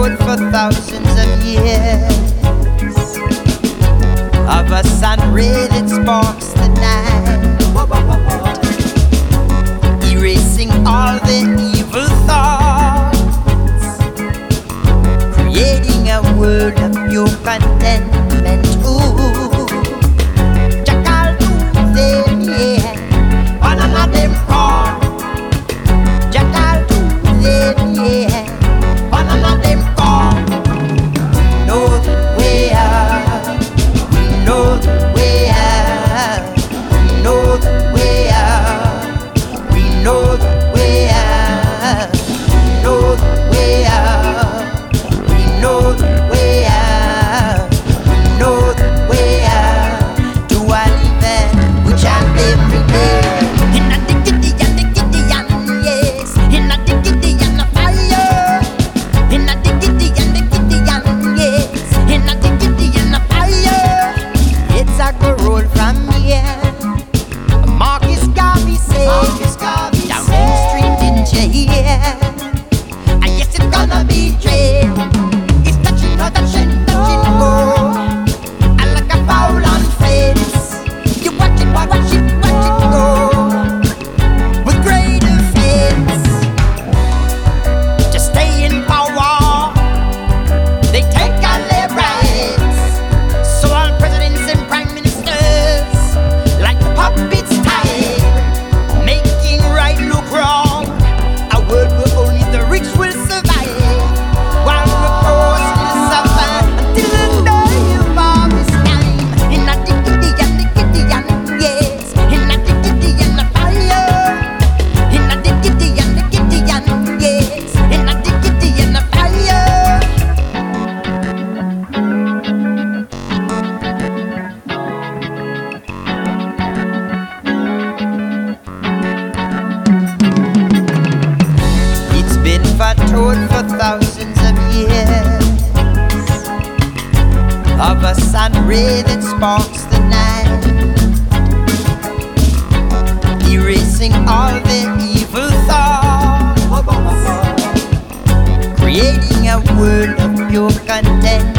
foretold for thousands of years, of a sun ray that sparks the night, erasing all the evil thoughts, creating a world of pure contentment. Ooh, Jackal do them, yeah, banana them corn. Jackal do them, yeah, banana them corn. Know the way out, we know the way out, we know the way out, we know the way out, we know the way out, we know the way out, we know the way out. To a living which I'm every day. In a diggity and yes, in a diggity and a fire, in a diggity and yes, in a diggity and a fire. It's a go roll from here. Marcus Garvey said, down in the stream, didn't you hear? I guess it's gonna be dread. It's touching, no touching, touching, go. I like a foul on face. You watch it go. With great offense, just stay in power. They take all their rights. So all presidents and prime ministers, like the puppets tied, making right look wrong. A world where only the rich will survive, while the poor still suffer until the day of harvest time. In a diggity and yes, in a diggity and a fire, in a diggity and yes, in a diggity and a fire. It's been foretold for thousands of years, of a sun ray that sparks the night, erasing all the evil thoughts, creating a world of pure content.